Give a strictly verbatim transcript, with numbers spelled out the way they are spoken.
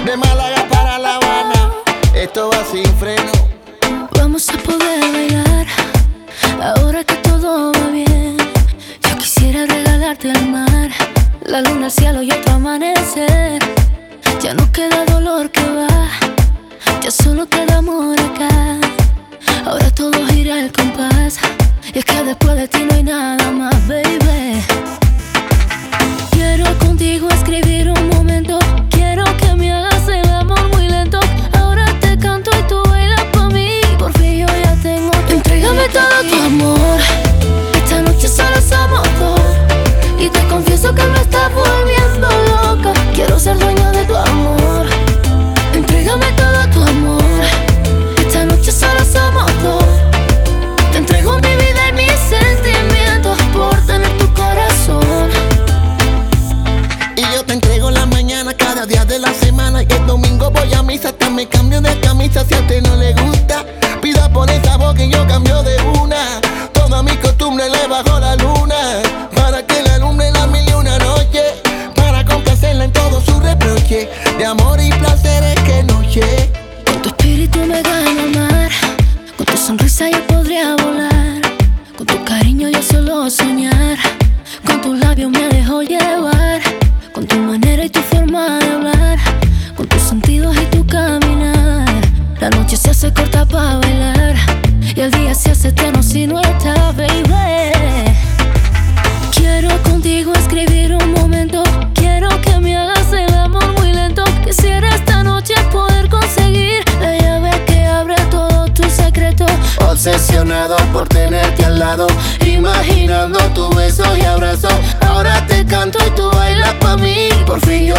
de Málaga para La Habana, esto va sin freno. Vamos a poder bailar ahora que todo va bien. Yo quisiera regalarte el mar, la luna, el cielo y otro amanecer. Ya no queda dolor que va, ya solo queda amor acá. Ahora todo gira al compás, y es que después de ti no hay nada más, baby. Quiero contigo escribir un momento, quiero que me hagas el amor muy lento. Ahora te canto y tú bailas pa' mí, por fin yo ya tengo. Entrégame todo tu amor, esta noche solo somos dos. Y te confieso que me estás volviendo loca, quiero ser dueña de tu amor. Entrégame todo tu amor, esta noche solo somos dos. Te entrego mi vida y mis sentimientos por tener tu corazón. Y yo te entrego la mañana cada día de la semana. Y el domingo voy a misa, hasta me cambio de camisa. Si a usted no le gusta, pida por esa boca y yo cambio de una. Toda mi costumbre le bajo la luna, para que la alumbre la mil y una noche, para complacerla en todo su reproche, de amor y placeres que noche. Con tu espíritu me gana el mar, con tu sonrisa yo podría volar, con tu cariño yo solo soñar, con tus labios me dejo llevar, con tu manera y tu forma de hablar, con tus sentidos y tu caminar. La noche se hace corta para bailar, y el día se hace eterno si no estás, baby. Quiero contigo escribir un momento, quiero que me hagas el amor muy lento. Quisiera esta noche poder conseguir la llave que abre todos tus secretos. Obsesionado por tenerte al lado, imaginando tu beso y abrazo. Ahora te canto y tú bailas pa' mí, por fin